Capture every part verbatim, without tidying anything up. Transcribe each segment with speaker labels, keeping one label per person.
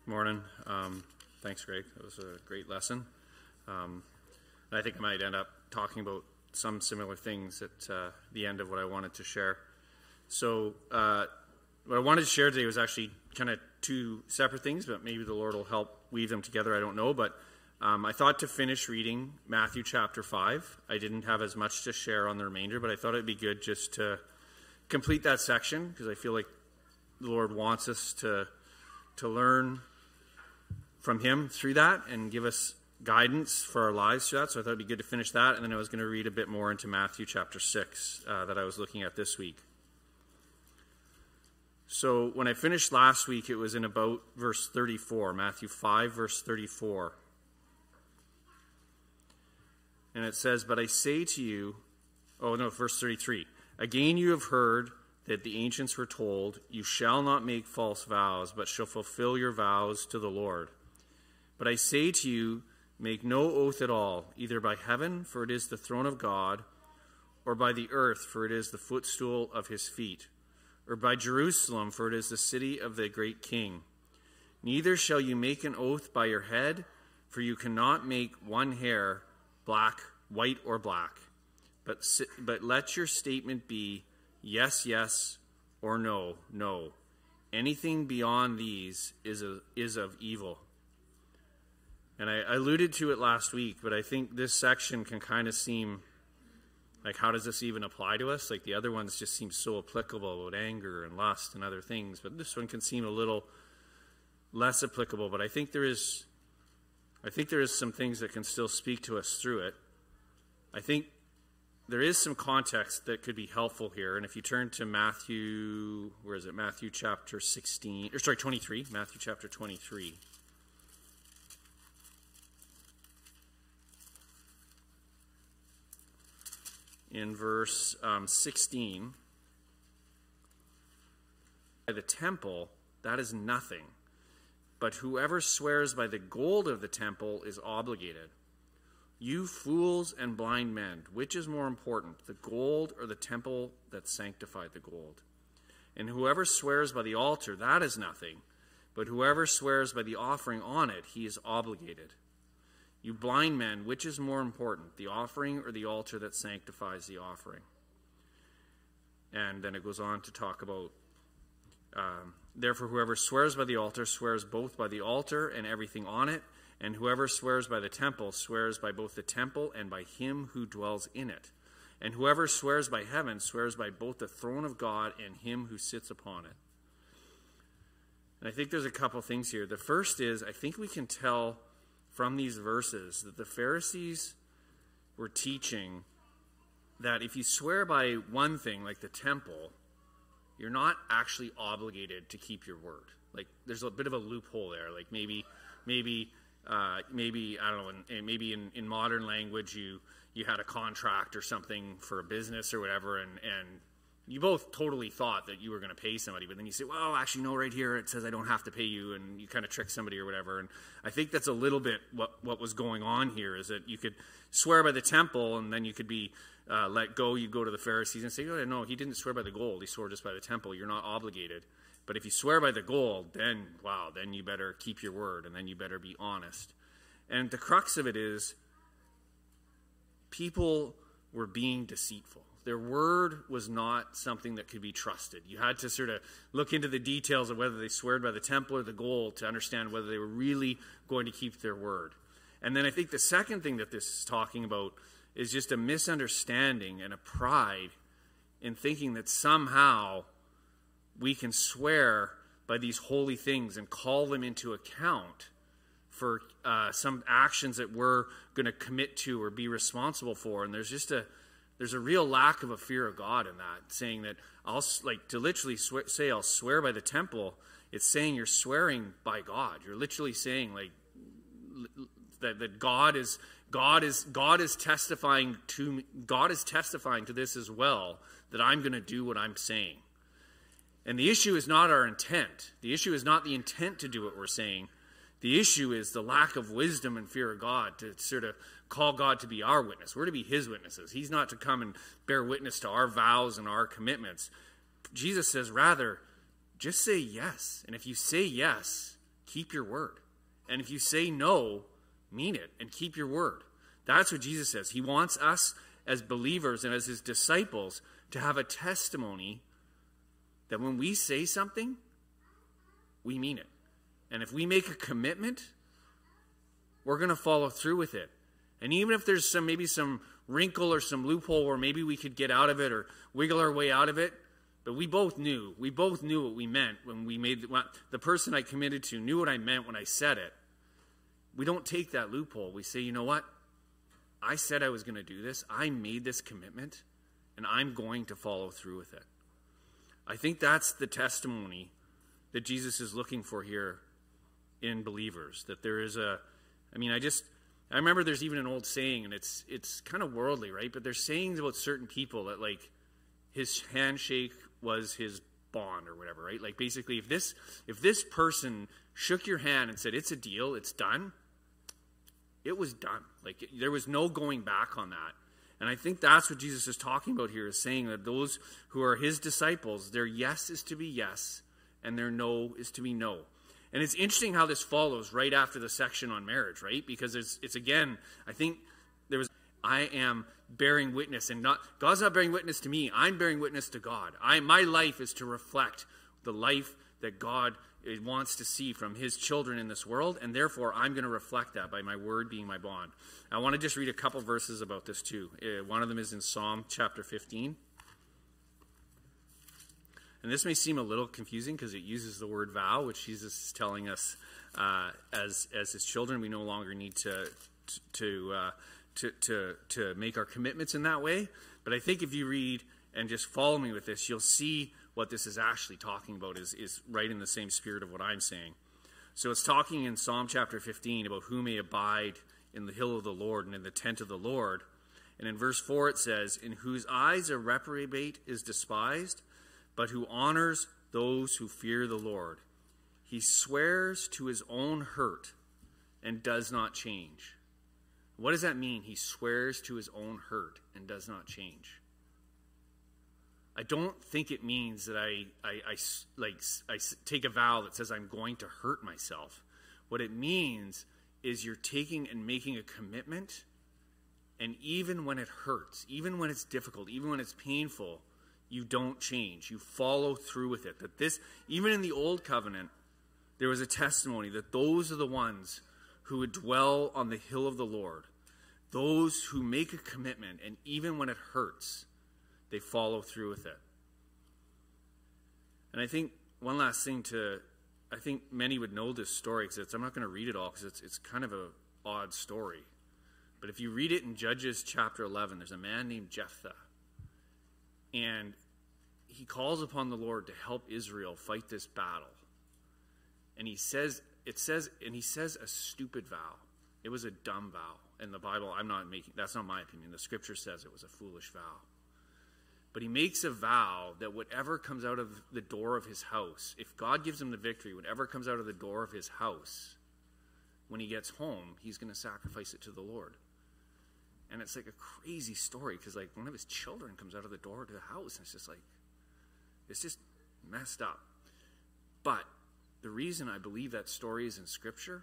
Speaker 1: Morning. Um, thanks, Greg. That was a great lesson. Um, I think I might end up talking about some similar things at uh, the end of what I wanted to share. So uh, what I wanted to share today was actually kind of two separate things, but maybe the Lord will help weave them together. I don't know. But um, I thought to finish reading Matthew chapter five. I didn't have as much to share on the remainder, but I thought it'd be good just to complete that section because I feel like the Lord wants us to to learn from him through that and give us guidance for our lives through that. So I thought it'd be good to finish that. And then I was going to read a bit more into Matthew chapter six uh, that I was looking at this week. So when I finished last week, it was in about verse thirty-four, Matthew five, verse thirty-four. And it says, "But I say to you," oh no, verse thirty-three. "Again you have heard that the ancients were told, 'You shall not make false vows, but shall fulfill your vows to the Lord.' But I say to you, make no oath at all, either by heaven, for it is the throne of God, or by the earth, for it is the footstool of his feet, or by Jerusalem, for it is the city of the great King. Neither shall you make an oath by your head, for you cannot make one hair black, white, or black. But, but let your statement be yes, yes, or no, no. Anything beyond these is, a, is of evil." And I alluded to it last week, but I think this section can kind of seem like, how does this even apply to us? Like the other ones just seem so applicable about anger and lust and other things, but this one can seem a little less applicable. But I think there is, I think there is some things that can still speak to us through it. I think there is some context that could be helpful here. And if you turn to Matthew, where is it? Matthew chapter sixteen, or sorry, twenty-three. Matthew chapter twenty-three. In verse um, sixteen, "By the temple, that is nothing. But whoever swears by the gold of the temple is obligated. You fools and blind men, which is more important, the gold or the temple that sanctified the gold? And whoever swears by the altar, that is nothing. But whoever swears by the offering on it, he is obligated. You blind men, which is more important, the offering or the altar that sanctifies the offering?" And then it goes on to talk about, um, "Therefore whoever swears by the altar swears both by the altar and everything on it, and whoever swears by the temple swears by both the temple and by him who dwells in it. And whoever swears by heaven swears by both the throne of God and him who sits upon it." And I think there's a couple things here. The first is, I think we can tell from these verses that the Pharisees were teaching that if you swear by one thing, like the temple, you're not actually obligated to keep your word. Like, there's a bit of a loophole there. Like, maybe, maybe, uh, maybe I don't know. In, maybe in, in modern language, you you had a contract or something for a business or whatever, and and you both totally thought that you were going to pay somebody, but then you say, well, actually, no, right here it says I don't have to pay you, and you kind of trick somebody or whatever. And I think that's a little bit what, what was going on here, is that you could swear by the temple, and then you could be uh, let go. You go to the Pharisees and say, oh, no, he didn't swear by the gold. He swore just by the temple. You're not obligated. But if you swear by the gold, then, wow, then you better keep your word, and then you better be honest. And the crux of it is people were being deceitful. Their word was not something that could be trusted. You had to sort of look into the details of whether they sweared by the temple or the gold to understand whether they were really going to keep their word. And then I think the second thing that this is talking about is just a misunderstanding and a pride in thinking that somehow we can swear by these holy things and call them into account for uh, some actions that we're going to commit to or be responsible for. And there's just a There's a real lack of a fear of God in that, saying that I'll, like, to literally swear, say I'll swear by the temple, it's saying you're swearing by God. You're literally saying, like, that, that God is God is God is testifying to me, God is testifying to this as well, that I'm going to do what I'm saying. And the issue is not our intent. The issue is not the intent to do what we're saying. The issue is the lack of wisdom and fear of God to sort of call God to be our witness. We're to be his witnesses. He's not to come and bear witness to our vows and our commitments. Jesus says, rather, just say yes. And if you say yes keep your word. And if you say no, mean it and keep your word. That's what Jesus says. He wants us as believers and as his disciples to have a testimony that when we say something, we mean it. And if we make a commitment, we're going to follow through with it. And even if there's some maybe some wrinkle or some loophole where maybe we could get out of it or wiggle our way out of it, but we both knew. We both knew what we meant when we made the, the person I committed to knew what I meant when I said it. We don't take that loophole. We say, you know what? I said I was going to do this. I made this commitment, and I'm going to follow through with it. I think that's the testimony that Jesus is looking for here in believers. That there is a, I mean, I just, I remember there's even an old saying, and it's it's kind of worldly, right? But there's sayings about certain people that, like, his handshake was his bond or whatever, right? Like, basically, if this if this person shook your hand and said, it's a deal, it's done, it was done. Like, there was no going back on that. And I think that's what Jesus is talking about here, is saying that those who are his disciples, their yes is to be yes, and their no is to be no. And it's interesting how this follows right after the section on marriage, right? Because it's, it's again, I think there was, I am bearing witness, and not God's not bearing witness to me. I'm bearing witness to God. I my life is to reflect the life that God wants to see from his children in this world, and therefore I'm going to reflect that by my word being my bond. I want to just read a couple verses about this too. Uh, one of them is in Psalm chapter fifteen. And this may seem a little confusing because it uses the word vow, which Jesus is telling us uh, as as his children, we no longer need to to uh, to to to make our commitments in that way. But I think if you read and just follow me with this, you'll see what this is actually talking about is, is right in the same spirit of what I'm saying. So it's talking in Psalm chapter fifteen about who may abide in the hill of the Lord and in the tent of the Lord. And in verse four it says, in whose eyes a reprobate is despised, but who honors those who fear the Lord. He swears to his own hurt and does not change. What does that mean? He swears to his own hurt and does not change. I don't think it means that I, I, I, like, I take a vow that says I'm going to hurt myself. What it means is you're taking and making a commitment, and even when it hurts, even when it's difficult, even when it's painful, you don't change. You follow through with it. That this, even in the old covenant, there was a testimony that those are the ones who would dwell on the hill of the Lord. Those who make a commitment, and even when it hurts, they follow through with it. And I think one last thing to, I think many would know this story, because I'm not going to read it all, because it's, it's kind of an odd story. But if you read it in Judges chapter eleven, there's a man named Jephthah. And he calls upon the Lord to help Israel fight this battle. And he says, it says, and he says a stupid vow. It was a dumb vow. In the Bible, I'm not making, that's not my opinion. The scripture says it was a foolish vow. But he makes a vow that whatever comes out of the door of his house, if God gives him the victory, whatever comes out of the door of his house, when he gets home, he's going to sacrifice it to the Lord. And it's like a crazy story, because like one of his children comes out of the door to the house, and it's just like, it's just messed up. But the reason I believe that story is in Scripture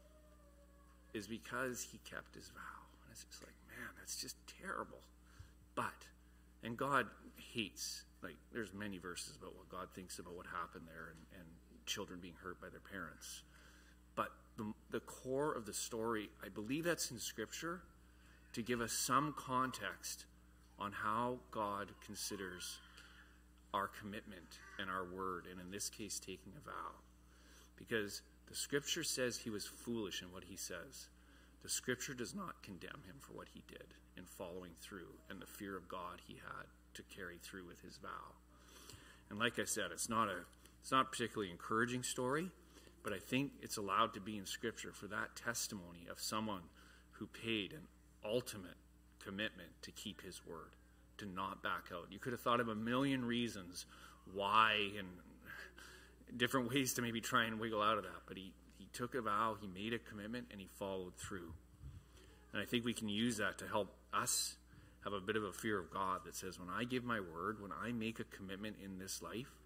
Speaker 1: is because he kept his vow. And it's just like, man, that's just terrible. But, and God hates, like, there's many verses about what God thinks about what happened there, and, and children being hurt by their parents. But the, the core of the story, I believe that's in Scripture, to give us some context on how God considers our commitment and our word, and in this case, taking a vow. Because the Scripture says he was foolish in what he says. The Scripture does not condemn him for what he did in following through and the fear of God he had to carry through with his vow. And like I said, it's not a it's not a particularly encouraging story, but I think it's allowed to be in Scripture for that testimony of someone who paid an ultimate commitment to keep his word, to not back out. You could have thought of a million reasons why and different ways to maybe try and wiggle out of that, but he, he took a vow, he made a commitment, and he followed through. And I think we can use that to help us have a bit of a fear of God that says, when I give my word, when I make a commitment in this life,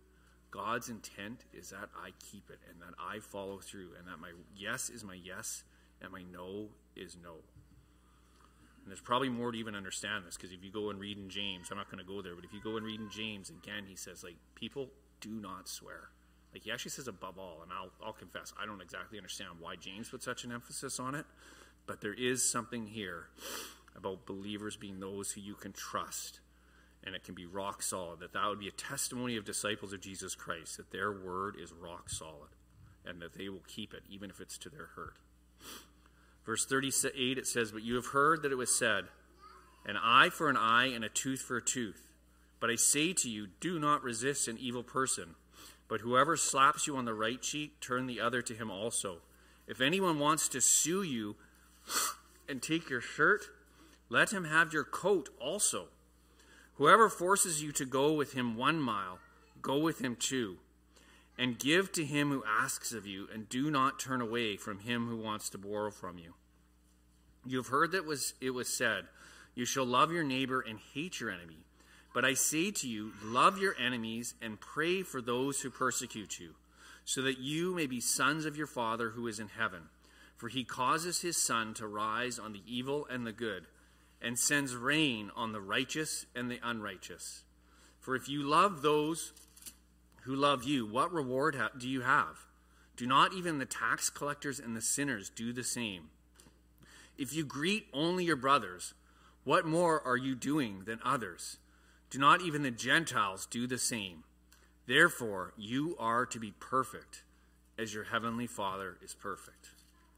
Speaker 1: God's intent is that I keep it and that I follow through, and that my yes is my yes and my no is no. And there's probably more to even understand this, because if you go and read in James, I'm not going to go there, but if you go and read in James, again, he says, like, people do not swear. Like, he actually says above all, and I'll, I'll confess, I don't exactly understand why James put such an emphasis on it, but there is something here about believers being those who you can trust, and it can be rock solid, that that would be a testimony of disciples of Jesus Christ, that their word is rock solid, and that they will keep it, even if it's to their hurt. Verse thirty-eight, it says, "But you have heard that it was said, an eye for an eye and a tooth for a tooth. But I say to you, do not resist an evil person. But whoever slaps you on the right cheek, turn the other to him also. If anyone wants to sue you and take your shirt, let him have your coat also. Whoever forces you to go with him one mile, go with him two. And give to him who asks of you, and do not turn away from him who wants to borrow from you. You have heard that was it was said, you shall love your neighbor and hate your enemy. But I say to you, love your enemies and pray for those who persecute you, so that you may be sons of your Father who is in heaven. For he causes his sun to rise on the evil and the good, and sends rain on the righteous and the unrighteous. For if you love those who love you, what reward ha- do you have? Do not even the tax collectors and the sinners do the same? If you greet only your brothers, what more are you doing than others? Do not even the Gentiles do the same? Therefore, you are to be perfect, as your heavenly Father is perfect."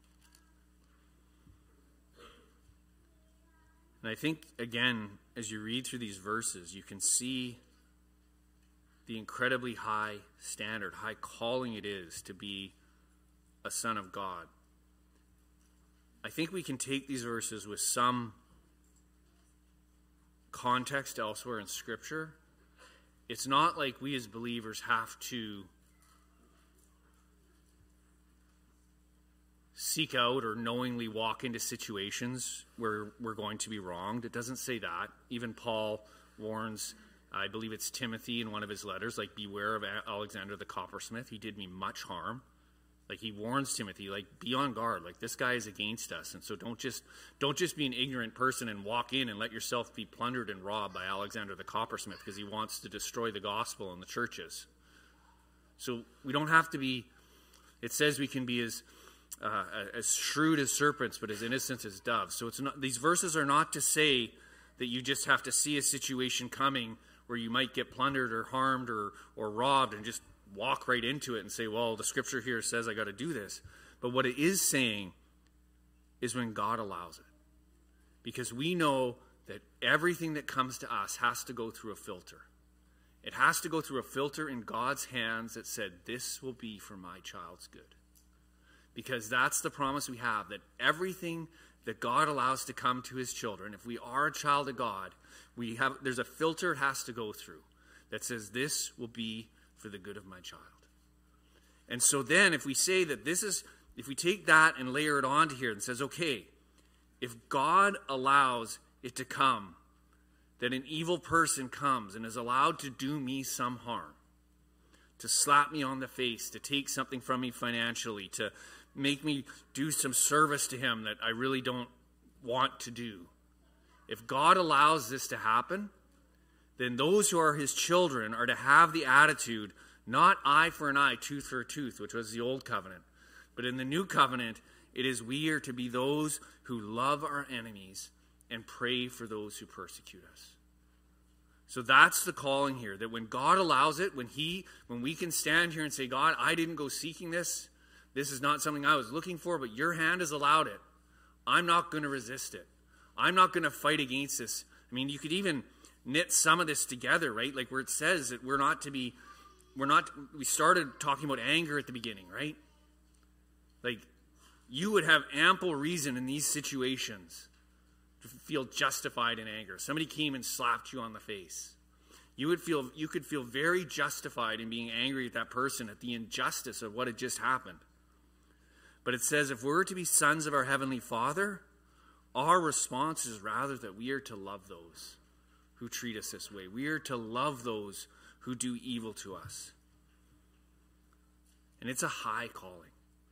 Speaker 1: And I think, again, as you read through these verses, you can see the incredibly high standard, high calling it is to be a son of God. I think we can take these verses with some context elsewhere in Scripture. It's not like we as believers have to seek out or knowingly walk into situations where we're going to be wronged. It doesn't say that. Even Paul warns, I believe it's Timothy in one of his letters, like, beware of Alexander the coppersmith. He did me much harm. Like, he warns Timothy, like, be on guard. Like, this guy is against us. And so don't just don't just be an ignorant person and walk in and let yourself be plundered and robbed by Alexander the coppersmith, because he wants to destroy the gospel and the churches. So we don't have to be, it says we can be as uh, as shrewd as serpents, but as innocent as doves. So it's not, these verses are not to say that you just have to see a situation coming where you might get plundered or harmed or, or robbed and just walk right into it and say, well, the Scripture here says I got to do this. But what it is saying is when God allows it. Because we know that everything that comes to us has to go through a filter. It has to go through a filter in God's hands that said, this will be for my child's good. Because that's the promise we have, that everything that God allows to come to his children, if we are a child of God, we have there's a filter it has to go through that says this will be for the good of my child. And so then if we say that this is, if we take that and layer it onto here and says, okay, if God allows it to come, that an evil person comes and is allowed to do me some harm, to slap me on the face, to take something from me financially, to make me do some service to him that I really don't want to do. If God allows this to happen, then those who are his children are to have the attitude, not eye for an eye, tooth for a tooth, which was the old covenant. But in the new covenant, it is we are to be those who love our enemies and pray for those who persecute us. So that's the calling here, that when God allows it, when he, when we can stand here and say, God, I didn't go seeking this. This is not something I was looking for, but your hand has allowed it. I'm not going to resist it. I'm not going to fight against this. I mean, you could even knit some of this together, right? Like where it says that we're not to be, we're not, we started talking about anger at the beginning, right? Like, you would have ample reason in these situations to feel justified in anger. Somebody came and slapped you on the face. You would feel, you could feel very justified in being angry at that person at the injustice of what had just happened. But it says if we're to be sons of our Heavenly Father, our response is rather that we are to love those who treat us this way. We are to love those who do evil to us. And it's a high calling.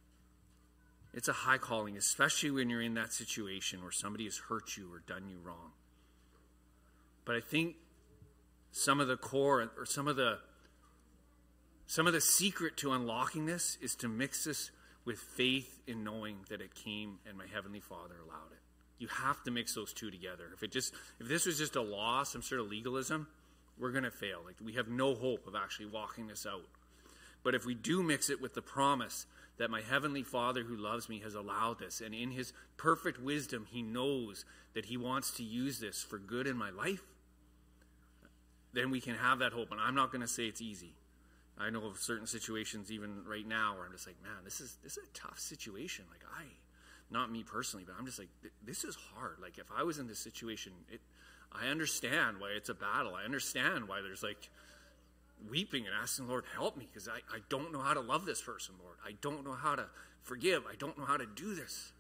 Speaker 1: It's a high calling, especially when you're in that situation where somebody has hurt you or done you wrong. But I think some of the core or some of the some of the secret to unlocking this is to mix this with faith in knowing that it came and my Heavenly Father allowed it. You have to mix those two together. If it just if this was just a law, some sort of legalism, we're going to fail. Like, we have no hope of actually walking this out. But if we do mix it with the promise that my Heavenly Father who loves me has allowed this, and in his perfect wisdom, he knows that he wants to use this for good in my life, then we can have that hope. And I'm not going to say it's easy. I know of certain situations even right now where I'm just like, man, this is this is a tough situation. Like, I, not me personally, but I'm just like, this is hard. Like, if I was in this situation, it, I understand why it's a battle. I understand why there's like weeping and asking, Lord, help me, because I, I don't know how to love this person, Lord. I don't know how to forgive. I don't know how to do this.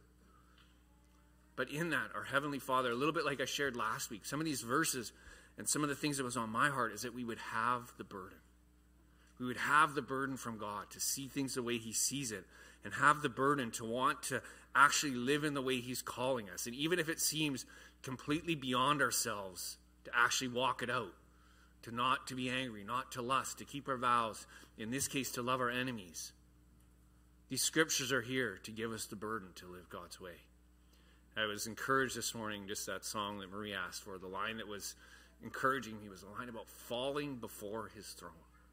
Speaker 1: But in that, our Heavenly Father, a little bit like I shared last week, some of these verses and some of the things that was on my heart is that we would have the burden. We would have the burden from God to see things the way he sees it, and have the burden to want to actually live in the way he's calling us. And even if it seems completely beyond ourselves, to actually walk it out. To not to be angry, not to lust, to keep our vows, in this case, to love our enemies. These scriptures are here to give us the burden to live God's way. I was encouraged this morning, just that song that Marie asked for, the line that was encouraging me was a line about falling before his throne.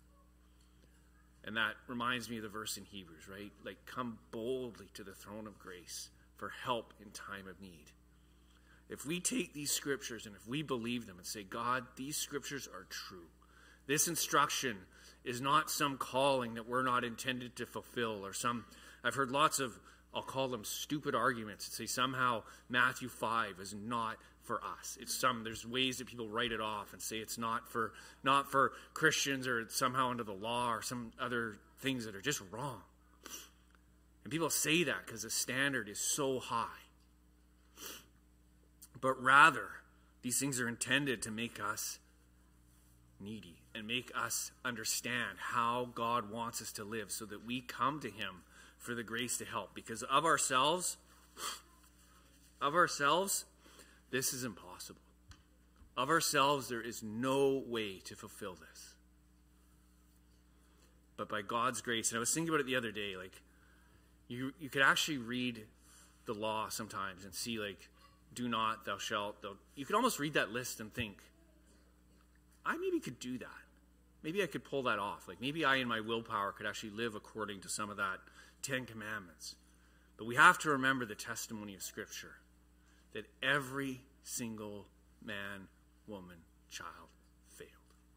Speaker 1: And that reminds me of the verse in Hebrews, right? Like, come boldly to the throne of grace for help in time of need. If we take these scriptures and if we believe them and say, God, these scriptures are true. This instruction is not some calling that we're not intended to fulfill, or some, I've heard lots of, I'll call them stupid arguments that say somehow Matthew five is not for us. It's some, there's ways that people write it off and say it's not for, not for Christians, or it's somehow under the law, or some other things that are just wrong. And people say that because the standard is so high. But rather, these things are intended to make us needy and make us understand how God wants us to live, so that we come to him for the grace to help. Because of ourselves, of ourselves, this is impossible. Of ourselves, there is no way to fulfill this. But by God's grace, and I was thinking about it the other day, like, you, you could actually read the law sometimes and see, like, do not, thou shalt. Thou. You could almost read that list and think, I maybe could do that. Maybe I could pull that off. Like, maybe I, in my willpower, could actually live according to some of that Ten Commandments. But we have to remember the testimony of Scripture, that every single man, woman, child failed.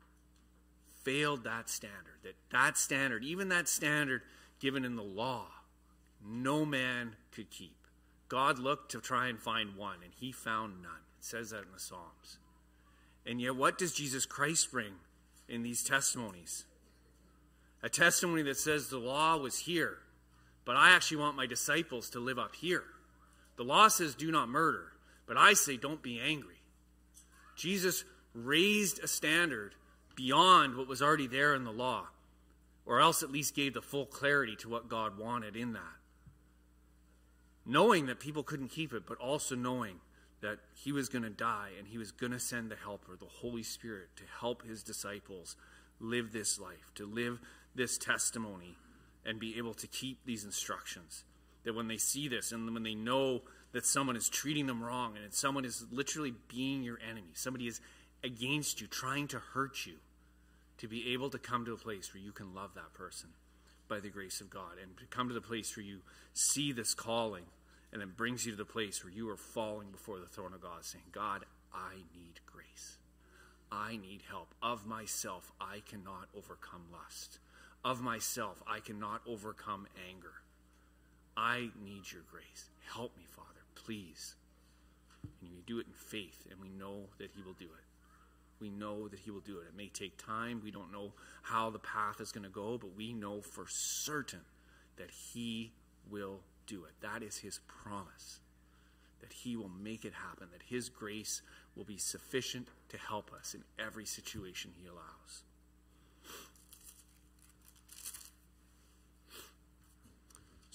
Speaker 1: Failed that standard. That that standard, even that standard given in the law, no man could keep. God looked to try and find one, and he found none. It says that in the Psalms. And yet, what does Jesus Christ bring in these testimonies? A testimony that says the law was here, but I actually want my disciples to live up here. The law says do not murder, but I say don't be angry. Jesus raised a standard beyond what was already there in the law, or else at least gave the full clarity to what God wanted in that. Knowing that people couldn't keep it, but also knowing that he was going to die and he was going to send the helper, the Holy Spirit, to help his disciples live this life, to live this testimony and be able to keep these instructions. That when they see this and when they know that someone is treating them wrong and someone is literally being your enemy, somebody is against you, trying to hurt you, to be able to come to a place where you can love that person by the grace of God, and to come to the place where you see this calling, and it brings you to the place where you are falling before the throne of God, saying, God, I need grace. I need help. Of myself, I cannot overcome lust. Of myself, I cannot overcome anger. I need your grace. Help me, Father, please. And we do it in faith, and we know that he will do it. We know that he will do it. It may take time. We don't know how the path is going to go, but we know for certain that he will do it. That is his promise, that he will make it happen, that his grace will be sufficient to help us in every situation he allows.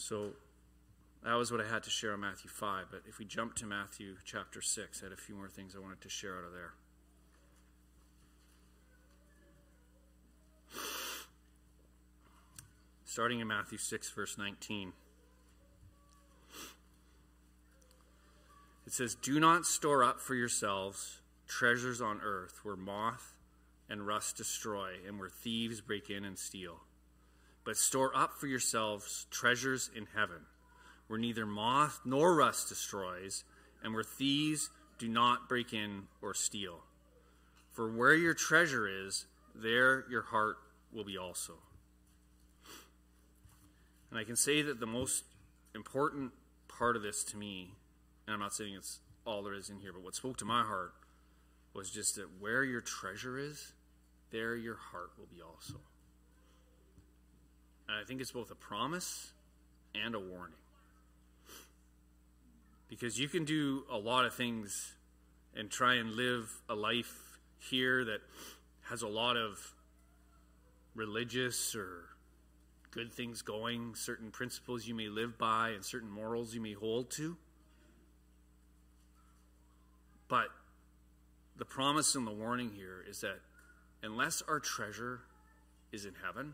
Speaker 1: So that was what I had to share on Matthew five. But if we jump to Matthew chapter six, I had a few more things I wanted to share out of there. Starting in Matthew six, verse nineteen. It says, "Do not store up for yourselves treasures on earth where moth and rust destroy and where thieves break in and steal. But store up for yourselves treasures in heaven, where neither moth nor rust destroys, and where thieves do not break in or steal. For where your treasure is, there your heart will be also." And I can say that the most important part of this to me, and I'm not saying it's all there is in here, but what spoke to my heart was just that where your treasure is, there your heart will be also. And I think it's both a promise and a warning. Because you can do a lot of things and try and live a life here that has a lot of religious or good things going, certain principles you may live by and certain morals you may hold to. But the promise and the warning here is that unless our treasure is in heaven,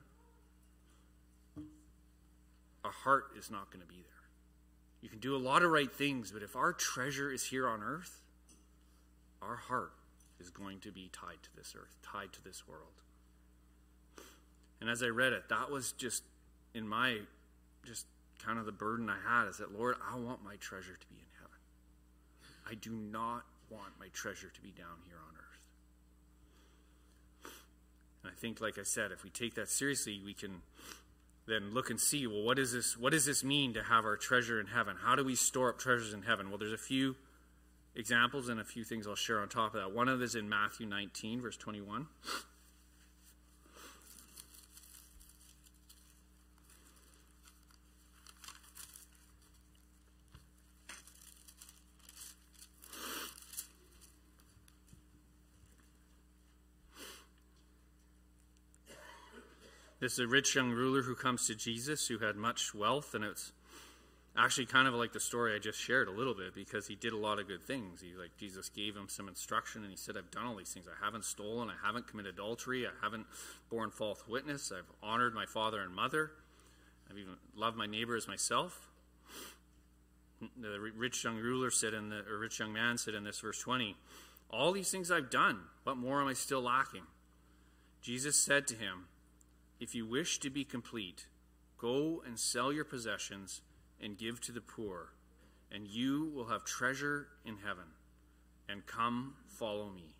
Speaker 1: our heart is not going to be there. You can do a lot of right things, but if our treasure is here on earth, our heart is going to be tied to this earth, tied to this world. And as I read it, that was just in my, just kind of the burden I had, is that, Lord, I want my treasure to be in heaven. I do not want my treasure to be down here on earth. And I think, like I said, if we take that seriously, we can then look and see, well, what is this, what does this mean to have our treasure in heaven? How do we store up treasures in heaven? Well, there's a few examples and a few things I'll share on top of that. One of them is in Matthew nineteen, verse twenty-one. This is a rich young ruler who comes to Jesus who had much wealth, and it's actually kind of like the story I just shared a little bit, because he did a lot of good things. He, like, Jesus gave him some instruction, and he said, I've done all these things. I haven't stolen, I haven't committed adultery, I haven't borne false witness, I've honored my father and mother, I've even loved my neighbor as myself. The rich young ruler said in the, or rich young man said in this verse twenty, all these things I've done, what more am I still lacking? Jesus said to him, if you wish to be complete, go and sell your possessions and give to the poor, and you will have treasure in heaven. And come, follow me.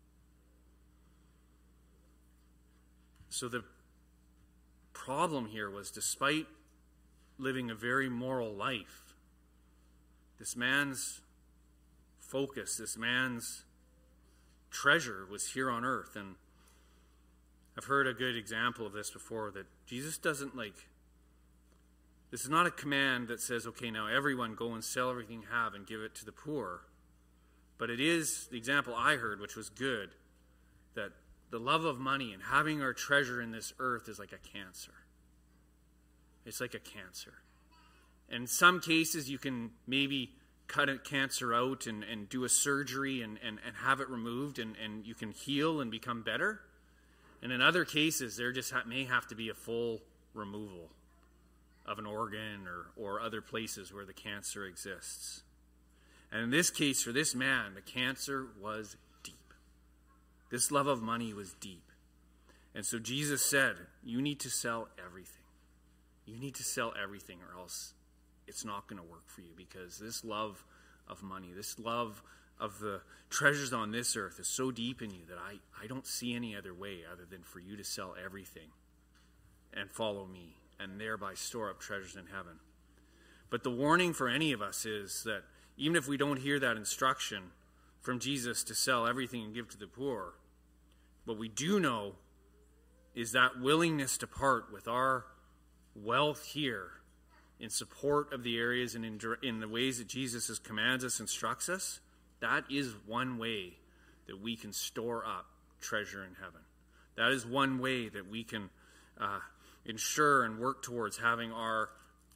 Speaker 1: So the problem here was, despite living a very moral life, this man's focus, this man's treasure was here on earth. And I've heard a good example of this before, that Jesus doesn't like, this is not a command that says, okay, now everyone go and sell everything you have and give it to the poor. But it is the example I heard, which was good, that the love of money and having our treasure in this earth is like a cancer. It's like a cancer. In some cases, you can maybe cut a cancer out and, and do a surgery and, and, and have it removed, and, and you can heal and become better. And in other cases, there just ha- may have to be a full removal of an organ or, or other places where the cancer exists. And in this case, for this man, the cancer was deep. This love of money was deep. And so Jesus said, you need to sell everything. You need to sell everything, or else it's not going to work for you, because this love of money, this love of the treasures on this earth is so deep in you that I, I don't see any other way other than for you to sell everything and follow me, and thereby store up treasures in heaven. But the warning for any of us is that even if we don't hear that instruction from Jesus to sell everything and give to the poor, what we do know is that willingness to part with our wealth here in support of the areas and in, in the ways that Jesus has commands us, instructs us, that is one way that we can store up treasure in heaven. That is one way that we can uh, ensure and work towards having our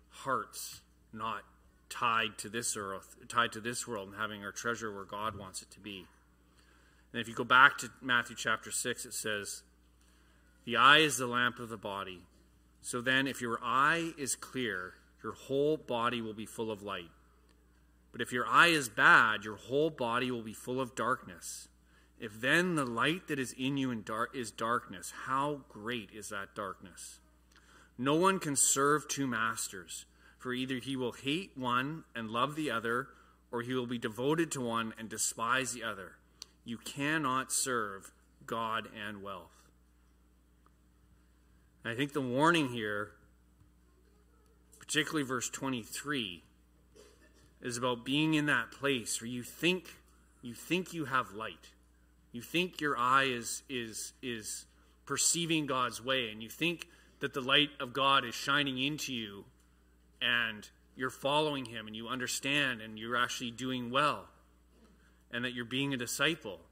Speaker 1: hearts not tied to this earth, tied to this world, and having our treasure where God wants it to be. And if you go back to Matthew chapter six, it says, the eye is the lamp of the body. So then if your eye is clear, your whole body will be full of light. But if your eye is bad, your whole body will be full of darkness. If then the light that is in you in dark is darkness, how great is that darkness? No one can serve two masters, for either he will hate one and love the other, or he will be devoted to one and despise the other. You cannot serve God and wealth. And I think the warning here, particularly verse twenty-three, is about being in that place where you think you think you have light. You think your eye is is is perceiving God's way, and you think that the light of God is shining into you, and you're following him, and you understand, and you're actually doing well, and that you're being a disciple.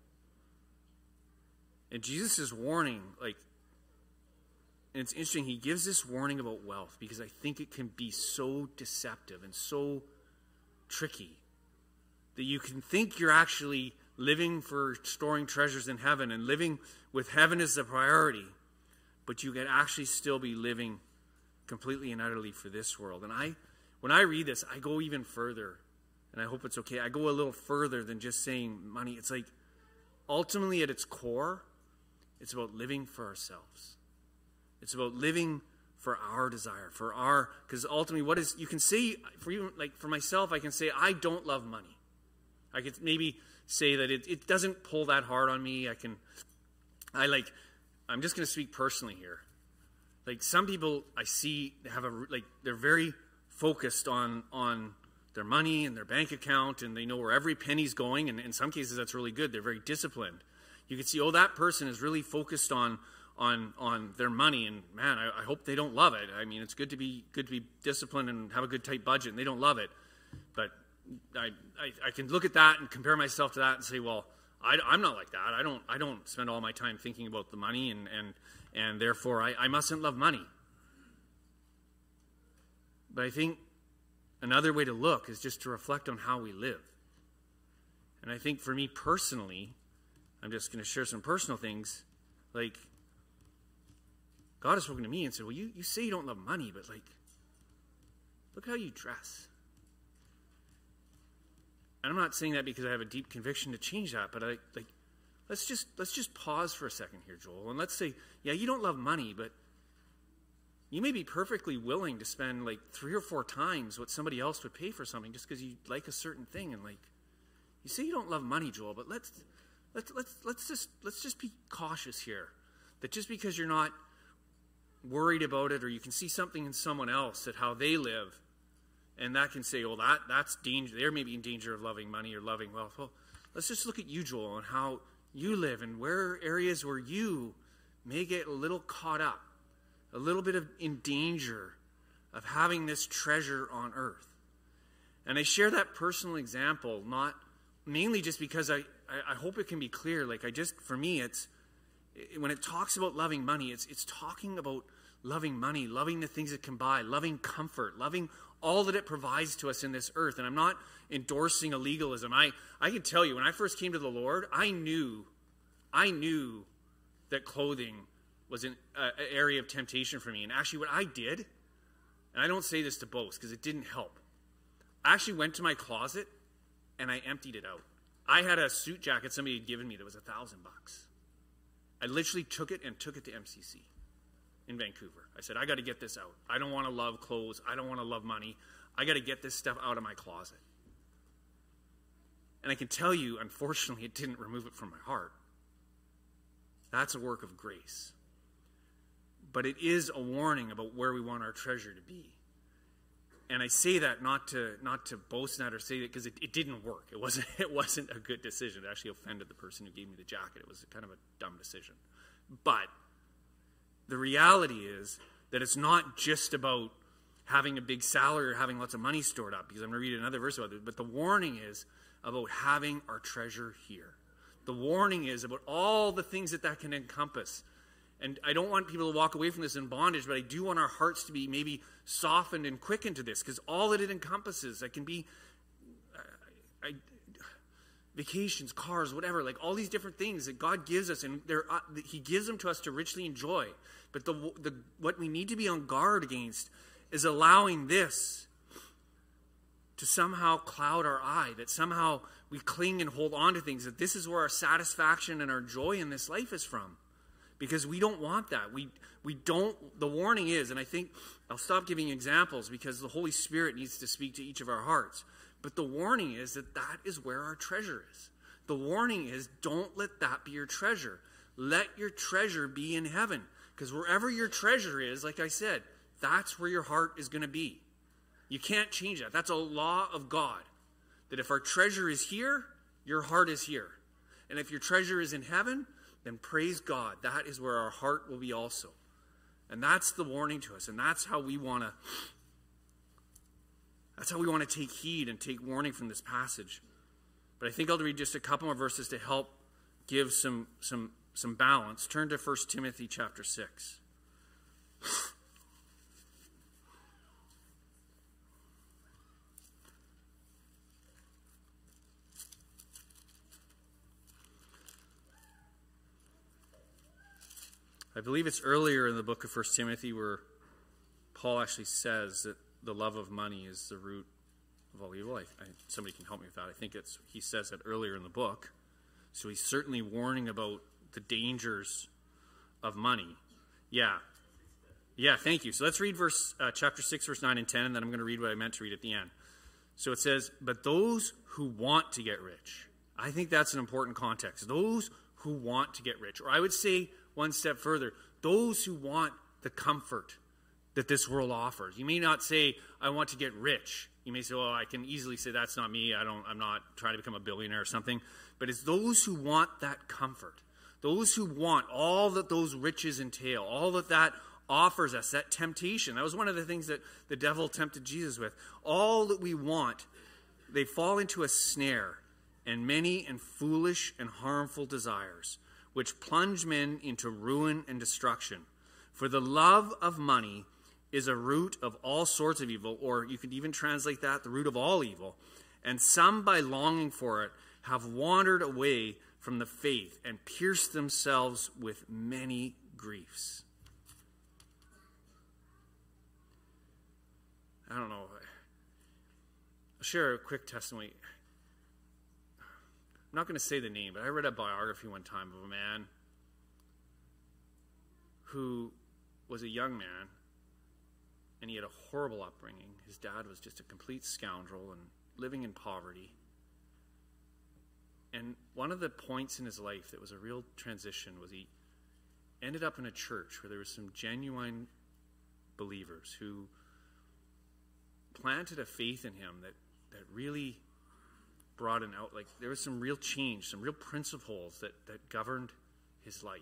Speaker 1: And Jesus is warning, like, and it's interesting, he gives this warning about wealth because I think it can be so deceptive and so tricky that you can think you're actually living for storing treasures in heaven and living with heaven as the priority, but you can actually still be living completely and utterly for this world. And I, when I read this, I go even further, and I hope it's okay. I go a little further than just saying money. It's like, ultimately at its core, it's about living for ourselves. It's about living for our desire, for our, because ultimately what is, you can say, for you, like for myself, I can say, I don't love money. I could maybe say that it, it doesn't pull that hard on me. I can, I like, I'm just going to speak personally here. Like some people I see have a, like, they're very focused on, on their money and their bank account, and they know where every penny's going, and in some cases that's really good. They're very disciplined. You can see, oh, that person is really focused on on on their money, and man, I, I hope they don't love it. I mean, it's good to be good to be disciplined and have a good tight budget, and they don't love it. But I I, I can look at that and compare myself to that and say, well, I, I'm not like that. I don't I don't spend all my time thinking about the money, and and and therefore I, I mustn't love money. But I think another way to look is just to reflect on how we live. And I think for me personally, I'm just going to share some personal things. Like, God has spoken to me and said, well, you, you say you don't love money, but like, look how you dress. And I'm not saying that because I have a deep conviction to change that, but I like, let's just let's just pause for a second here, Joel, and let's say, yeah, you don't love money, but you may be perfectly willing to spend like three or four times what somebody else would pay for something just because you like a certain thing. And like, you say you don't love money, Joel, but let's let's let's let's just let's just be cautious here. That just because you're not worried about it, or you can see something in someone else at how they live, and that can say, well, that that's danger. They're maybe in danger of loving money or loving wealth. Well, let's just look at you, Joel, and how you live, and where are areas where you may get a little caught up, a little bit of in danger of having this treasure on earth. And I share that personal example, not mainly just because I, I, I hope it can be clear. Like I just, for me, it's, when it talks about loving money, it's it's talking about loving money, loving the things it can buy, loving comfort, loving all that it provides to us in this earth. And I'm not endorsing a legalism. I, I can tell you, when I first came to the Lord, I knew, I knew that clothing was an uh, area of temptation for me. And actually what I did, and I don't say this to boast because it didn't help, I actually went to my closet and I emptied it out. I had a suit jacket somebody had given me that was a thousand bucks. I literally took it and took it to M C C in Vancouver. I said, I got to get this out. I don't want to love clothes. I don't want to love money. I got to get this stuff out of my closet. And I can tell you, unfortunately, it didn't remove it from my heart. That's a work of grace. But it is a warning about where we want our treasure to be. And I say that not to not to boast in that or say that because it, it didn't work. It wasn't it wasn't a good decision. It actually offended the person who gave me the jacket. It was kind of a dumb decision. But the reality is that it's not just about having a big salary or having lots of money stored up, because I'm going to read another verse about it. But the warning is about having our treasure here. The warning is about all the things that that can encompass. And I don't want people to walk away from this in bondage, but I do want our hearts to be maybe softened and quickened to this, because all that it encompasses, that can be uh, I, vacations, cars, whatever, like all these different things that God gives us, and they're, uh, he gives them to us to richly enjoy. But the, the what we need to be on guard against is allowing this to somehow cloud our eye, that somehow we cling and hold on to things, that this is where our satisfaction and our joy in this life is from. Because we don't want that. We we don't, the warning is, and I think I'll stop giving examples because the Holy Spirit needs to speak to each of our hearts. But the warning is that that is where our treasure is. The warning is, don't let that be your treasure. Let your treasure be in heaven. Because wherever your treasure is, like I said, that's where your heart is going to be. You can't change that. That's a law of God. That if our treasure is here, your heart is here. And if your treasure is in heaven, then praise God. That is where our heart will be also. And that's the warning to us. And that's how we want to that's how we want to take heed and take warning from this passage. But I think I'll read just a couple more verses to help give some some some balance. Turn to First Timothy chapter six. I believe it's earlier in the book of First Timothy where Paul actually says that the love of money is the root of all evil. I, I, somebody can help me with that. I think it's he says that earlier in the book. So he's certainly warning about the dangers of money. Yeah. Yeah, thank you. So let's read verse uh, chapter six, verse nine and ten, and then I'm going to read what I meant to read at the end. So it says, but those who want to get rich. I think that's an important context. Those who want to get rich. Or I would say one step further, those who want the comfort that this world offers. You may not say, I want to get rich. You may say, well, I can easily say that's not me. I don't, I'm not trying to become a billionaire or something. But it's those who want that comfort. Those who want all that those riches entail, all that that offers us, that temptation. That was one of the things that the devil tempted Jesus with. All that we want, they fall into a snare and many and foolish and harmful desires, which plunge men into ruin and destruction. For the love of money is a root of all sorts of evil, or you could even translate that, the root of all evil. And some, by longing for it, have wandered away from the faith and pierced themselves with many griefs. I don't know. I'll share a quick testimony. I'm not going to say the name, but I read a biography one time of a man who was a young man, and he had a horrible upbringing. His dad was just a complete scoundrel and living in poverty. And one of the points in his life that was a real transition was he ended up in a church where there were some genuine believers who planted a faith in him that, that really brought an out, like there was some real change, some real principles that, that governed his life.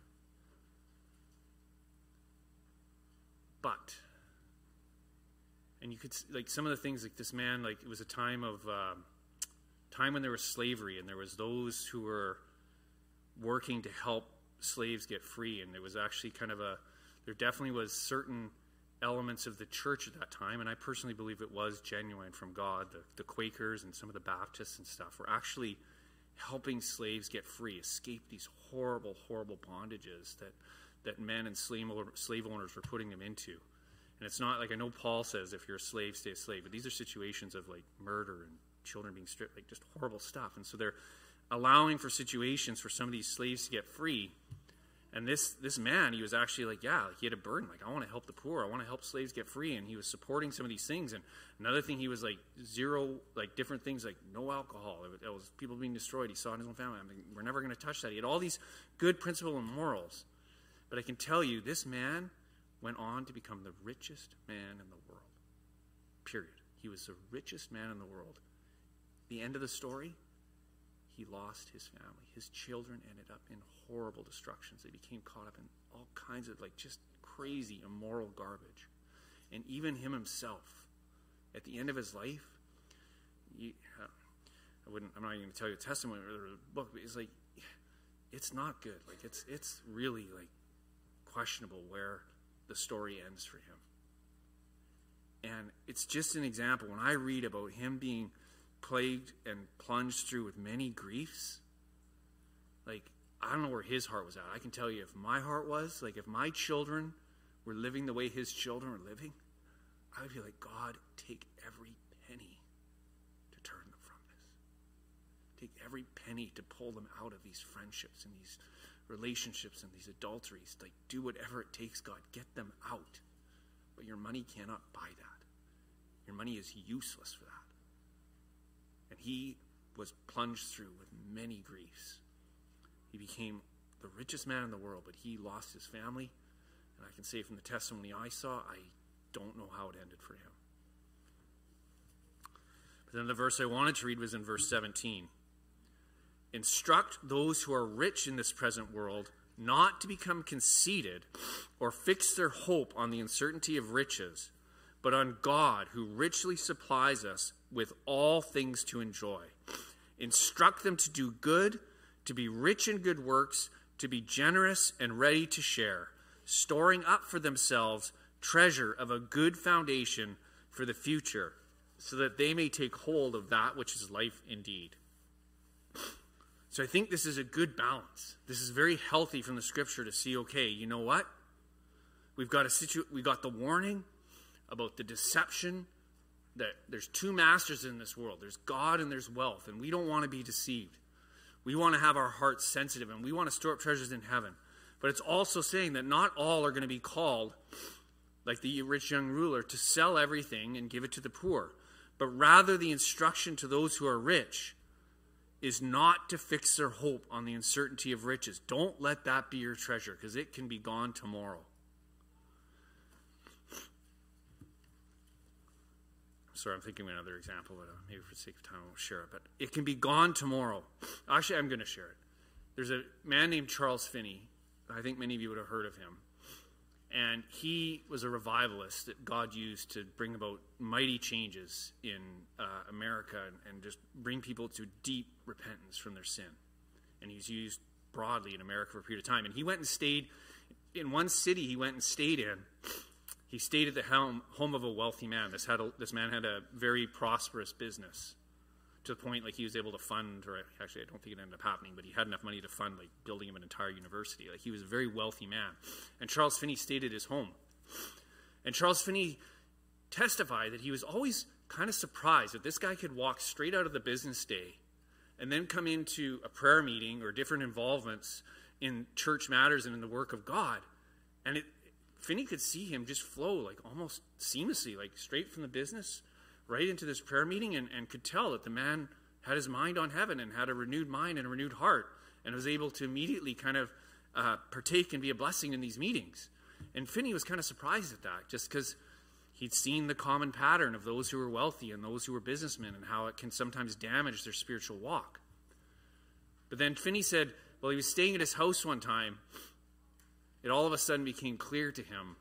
Speaker 1: But, and you could, like some of the things, like this man, like it was a time of, uh, time when there was slavery, and there was those who were working to help slaves get free, and there was actually kind of a, there definitely was certain elements of the church at that time, and I personally believe it was genuine from God. The, the Quakers and some of the Baptists and stuff were actually helping slaves get free, escape these horrible, horrible bondages that, that men and slave, slave owners were putting them into. And it's not like, I know Paul says if you're a slave, stay a slave, but these are situations of like murder and children being stripped, like just horrible stuff. And so they're allowing for situations for some of these slaves to get free. And this this man, he was actually like, yeah, like he had a burden. Like, I want to help the poor. I want to help slaves get free. And he was supporting some of these things. And another thing, he was like zero, like different things, like no alcohol. It was, it was people being destroyed. He saw in his own family. I'm like, we're never going to touch that. He had all these good principles and morals. But I can tell you, this man went on to become the richest man in the world. Period. He was the richest man in the world. The end of the story, he lost his family. His children ended up in horrible destructions. They became caught up in all kinds of like just crazy, immoral garbage. And even him himself, at the end of his life, he, uh, I wouldn't. I'm not even going to tell you a testimony or the book, but it's like, it's not good. Like it's it's really like questionable where the story ends for him. And it's just an example. When I read about him being plagued and plunged through with many griefs, like, I don't know where his heart was at. I can tell you if my heart was, like if my children were living the way his children were living, I would be like, God, take every penny to turn them from this. Take every penny to pull them out of these friendships and these relationships and these adulteries. Like, do whatever it takes, God. Get them out. But your money cannot buy that. Your money is useless for that. And he was plunged through with many griefs. He became the richest man in the world, but he lost his family. And I can say from the testimony I saw, I don't know how it ended for him. But then the verse I wanted to read was in verse seventeen. Instruct those who are rich in this present world not to become conceited or fix their hope on the uncertainty of riches, but on God who richly supplies us with all things to enjoy. Instruct them to do good, to be rich in good works, to be generous and ready to share, storing up for themselves treasure of a good foundation for the future, so that they may take hold of that which is life indeed. So I think this is a good balance. This is very healthy from the scripture to see, okay, you know what? We've got a situ- we got the warning about the deception that there's two masters in this world. There's God and there's wealth, and we don't want to be deceived. We want to have our hearts sensitive, and we want to store up treasures in heaven. But it's also saying that not all are going to be called, like the rich young ruler, to sell everything and give it to the poor. But rather the instruction to those who are rich is not to fix their hope on the uncertainty of riches. Don't let that be your treasure, because it can be gone tomorrow. Sorry, I'm thinking of another example, but maybe for the sake of time I won't share it. But it can be gone tomorrow. Actually, I'm going to share it. There's a man named Charles Finney. I think many of you would have heard of him. And he was a revivalist that God used to bring about mighty changes in uh, America and, and just bring people to deep repentance from their sin. And he's used broadly in America for a period of time. And he went and stayed in one city he went and stayed in. He stayed at the home, home of a wealthy man. This, had a, this man had a very prosperous business, to the point like he was able to fund, or actually I don't think it ended up happening, but he had enough money to fund like building him an entire university. Like, he was a very wealthy man. And Charles Finney stayed at his home. And Charles Finney testified that he was always kind of surprised that this guy could walk straight out of the business day and then come into a prayer meeting or different involvements in church matters and in the work of God. And it, Finney could see him just flow like almost seamlessly, like straight from the business right into this prayer meeting, and, and could tell that the man had his mind on heaven and had a renewed mind and a renewed heart, and was able to immediately kind of uh, partake and be a blessing in these meetings. And Finney was kind of surprised at that, just because he'd seen the common pattern of those who were wealthy and those who were businessmen, and how it can sometimes damage their spiritual walk. But then Finney said, well, he was staying at his house one time, it all of a sudden became clear to him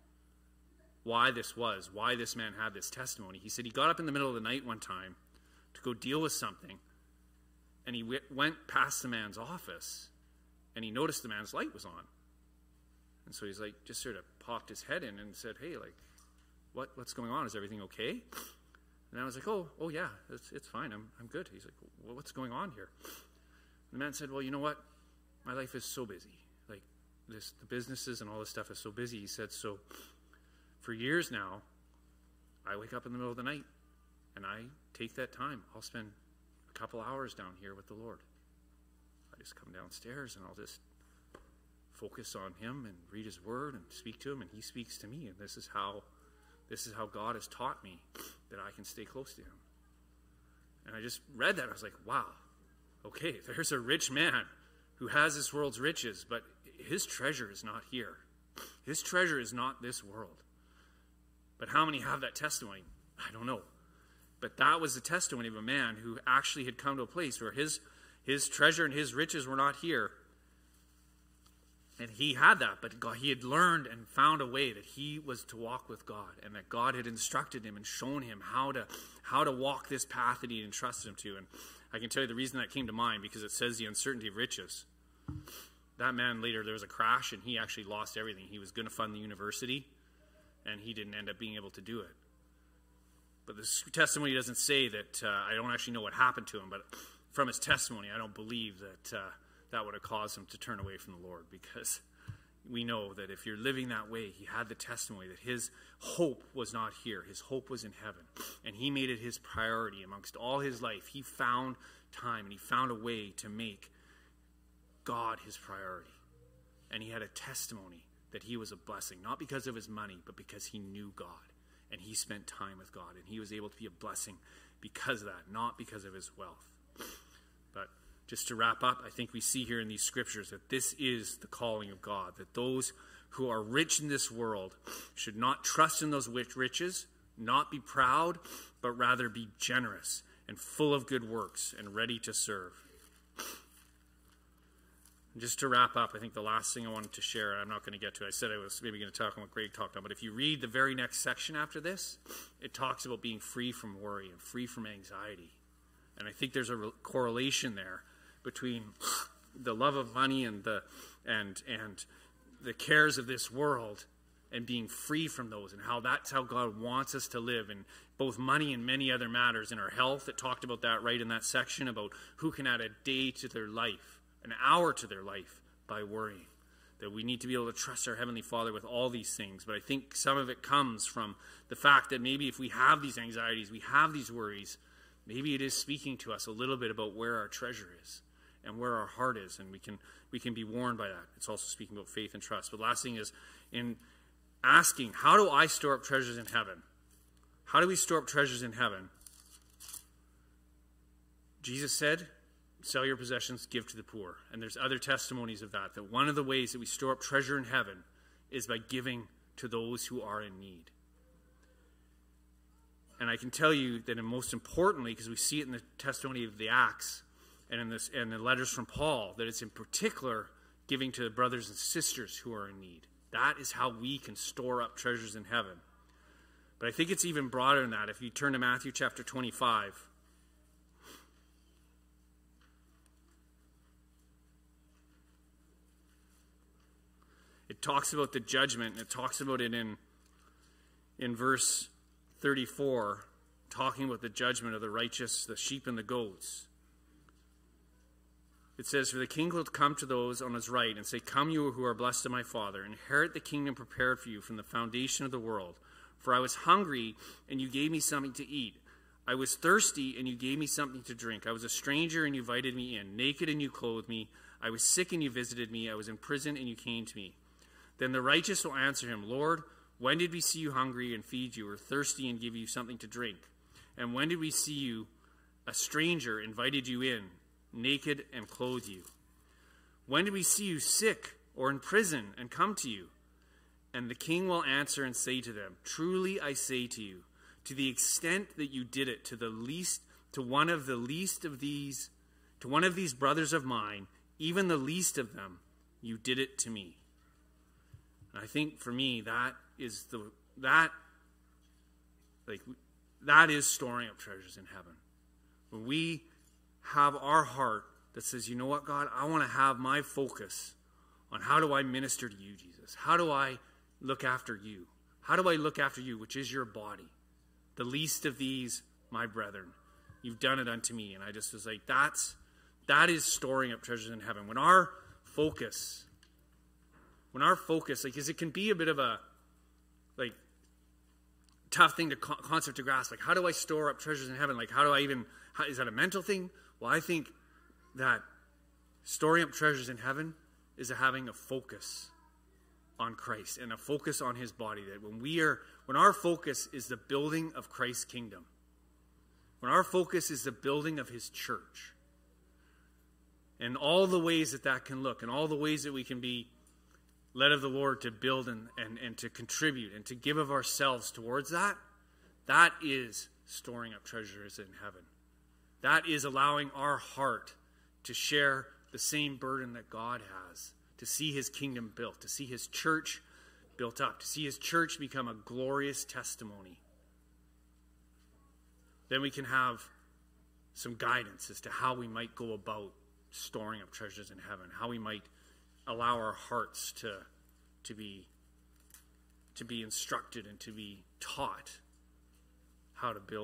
Speaker 1: why this was, why this man had this testimony. He said he got up in the middle of the night one time to go deal with something, and he w- went past the man's office, and he noticed the man's light was on. And so he's like, just sort of popped his head in and said, hey, like, what what's going on? Is everything okay? And I was like, oh, oh yeah, it's, it's fine. I'm I'm good. He's like, well, what's going on here? And the man said, well, you know what? My life is so busy. Like, this, the businesses and all this stuff is so busy. He said, so for years now, I wake up in the middle of the night and I take that time. I'll spend a couple hours down here with the Lord. I just come downstairs and I'll just focus on him and read his word and speak to him, and he speaks to me. And this is how this is how God has taught me that I can stay close to him. And I just read that. I was like, wow, okay, there's a rich man who has this world's riches, but his treasure is not here. His treasure is not this world. But how many have that testimony? I don't know. But that was the testimony of a man who actually had come to a place where his, his treasure and his riches were not here. And he had that, but God, he had learned and found a way that he was to walk with God, and that God had instructed him and shown him how to how to walk this path that he had entrusted him to. And I can tell you the reason that came to mind, because it says the uncertainty of riches. that man later, there was a crash, and he actually lost everything. He was going to fund the university, and he didn't end up being able to do it. But the testimony doesn't say that. Uh, I don't actually know what happened to him, but from his testimony, I don't believe that uh, that would have caused him to turn away from the Lord, because we know that if you're living that way, he had the testimony that his hope was not here. His hope was in heaven, and he made it his priority amongst all his life. He found time, and he found a way to make God his priority. And he had a testimony that he was a blessing, not because of his money, but because he knew God, and he spent time with God, and he was able to be a blessing because of that, not because of his wealth. But just to wrap up, I think we see here in these scriptures that this is the calling of God, that those who are rich in this world should not trust in those riches, not be proud, but rather be generous and full of good works and ready to serve. And just to wrap up, I think the last thing I wanted to share, I'm not going to get to it. I said I was maybe going to talk on what Greg talked about, but if you read the very next section after this, it talks about being free from worry and free from anxiety. And I think there's a re- correlation there between the love of money and the and and the cares of this world and being free from those, and how that's how God wants us to live in both money and many other matters. In our health, it talked about that right in that section about who can add a day to their life, an hour to their life by worrying. That we need to be able to trust our Heavenly Father with all these things. But I think some of it comes from the fact that maybe if we have these anxieties, we have these worries, maybe it is speaking to us a little bit about where our treasure is and where our heart is, and we can we can be warned by that. It's also speaking about faith and trust. But the last thing is in asking, how do I store up treasures in heaven? How do we store up treasures in heaven? Jesus said, sell your possessions, give to the poor. And there's other testimonies of that, that one of the ways that we store up treasure in heaven is by giving to those who are in need. And I can tell you that, and most importantly, because we see it in the testimony of the Acts and in this and the letters from Paul, that it's in particular giving to the brothers and sisters who are in need. That is how we can store up treasures in heaven. But I think it's even broader than that. If you turn to Matthew chapter twenty-five, it talks about the judgment, and it talks about it in, in verse thirty-four, talking about the judgment of the righteous, the sheep and the goats. It says, for the king will come to those on his right and say, come you who are blessed of my Father, inherit the kingdom prepared for you from the foundation of the world. For I was hungry, and you gave me something to eat. I was thirsty, and you gave me something to drink. I was a stranger, and you invited me in. Naked, and you clothed me. I was sick, and you visited me. I was in prison, and you came to me. Then the righteous will answer him, Lord, when did we see you hungry and feed you, or thirsty and give you something to drink? And when did we see you, a stranger, invited you in, naked and clothed you? When did we see you sick or in prison and come to you? And the king will answer and say to them, truly I say to you, to the extent that you did it to the least, to one of the least of these, to one of these brothers of mine, even the least of them, you did it to me. And I think for me, that is the that like that is storing up treasures in heaven. When we have our heart that says, you know what, God, I want to have my focus on how do I minister to you, Jesus? How do I look after you? How do I look after you, which is your body? The least of these, my brethren, you've done it unto me. And I just was like, that's that is storing up treasures in heaven. When our focus When our focus, like, because it can be a bit of a, like, tough thing to co- concept to grasp. Like, how do I store up treasures in heaven? Like, how do I even, how, is that a mental thing? Well, I think that storing up treasures in heaven is having a focus on Christ and a focus on his body. That when we are, when our focus is the building of Christ's kingdom, when our focus is the building of his church, and all the ways that that can look, and all the ways that we can be led of the Lord to build and, and, and to contribute and to give of ourselves towards that, that is storing up treasures in heaven. That is allowing our heart to share the same burden that God has, to see his kingdom built, to see his church built up, to see his church become a glorious testimony. Then we can have some guidance as to how we might go about storing up treasures in heaven, how we might allow our hearts to, to be, to be instructed and to be taught how to build